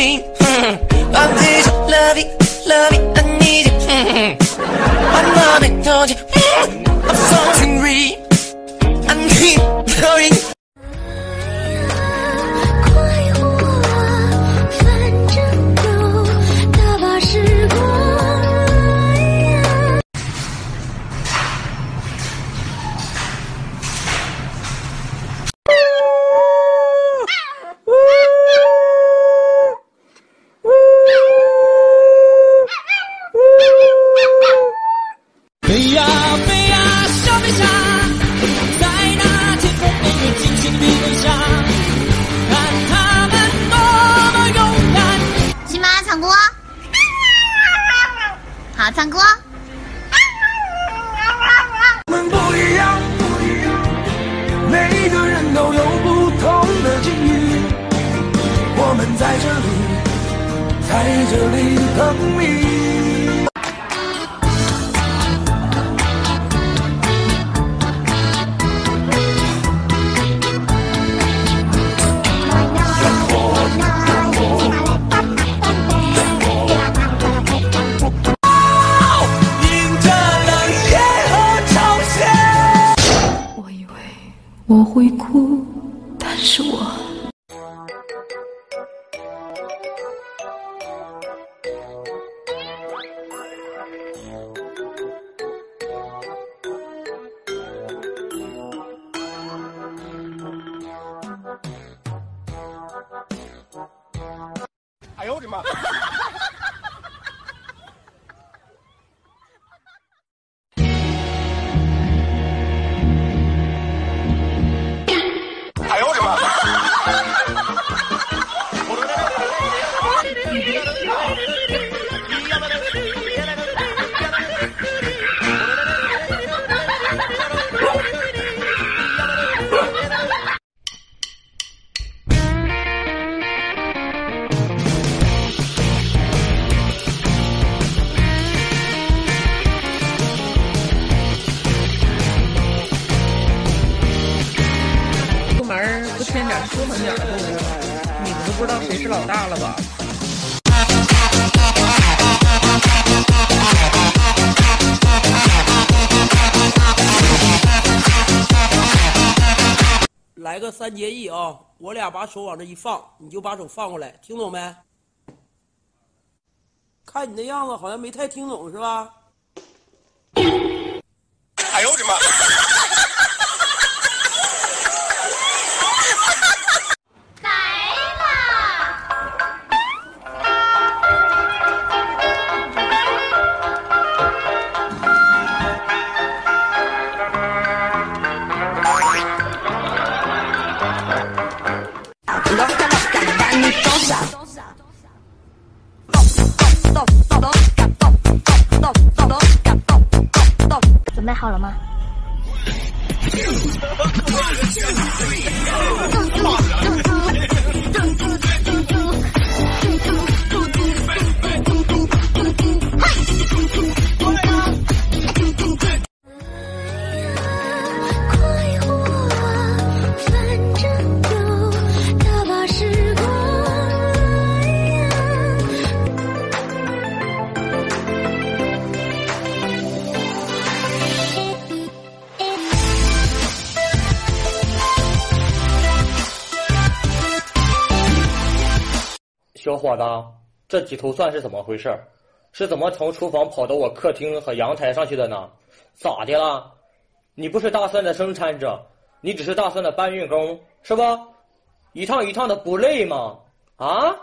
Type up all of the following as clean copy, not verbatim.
me. I need you, love it, I need you. My mommy told you, I'm so hungry. I need going. 好，唱歌。 我们不一样，每个人都有不同的境遇。我们在这里等你。 我会哭，但是我哎呦我的妈！哎呦我的妈！ 出门不添点舒服点的东西，你们都不知道谁是老大了吧？ 来个3结1啊！我俩把手往这一放，你就把手放过来，听懂没？看你那样子，好像没太听懂是吧？ 哎呦我的妈！ 准备好了吗？ 小伙子，这几头蒜是怎么回事？是怎么从厨房跑到我客厅和阳台上去的呢？咋的了？你不是大蒜的生产者，你只是大蒜的搬运工，是吧？一趟一趟的不累吗？啊？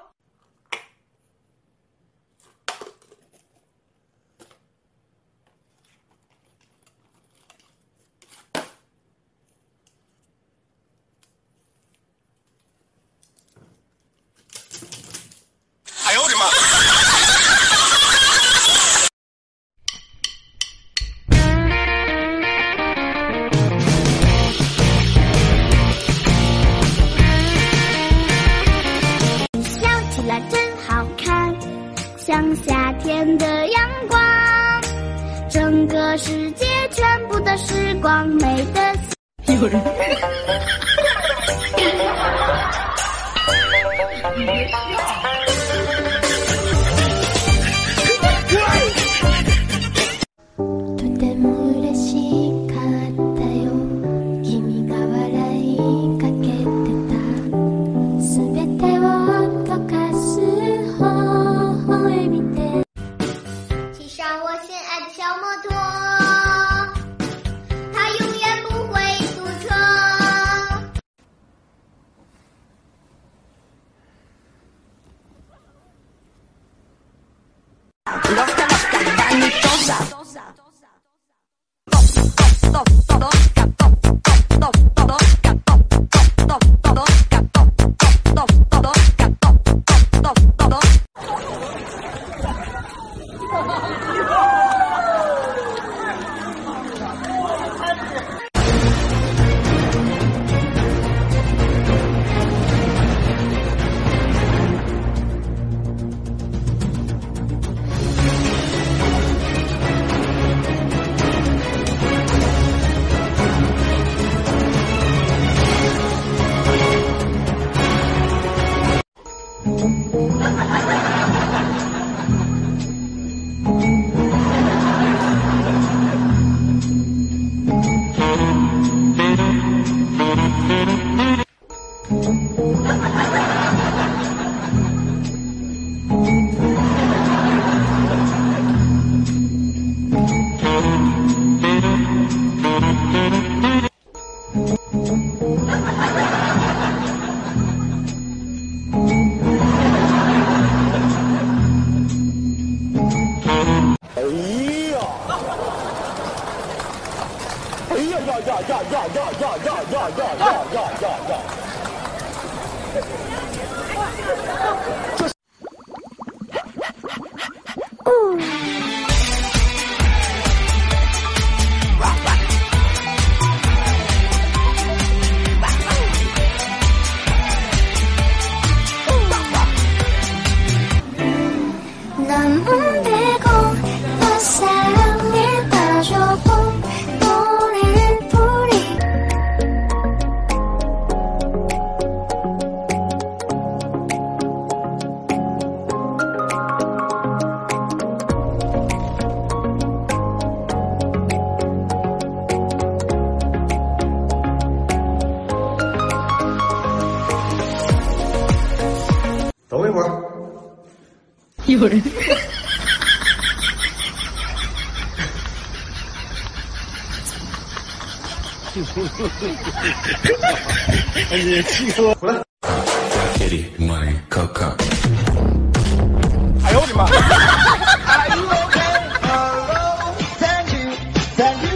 哎呦我的妈！ 笑起来真好看，像夏天的阳光，整个世界全部的时光美得有人。 有人。 你气死我了！哎呦我的妈！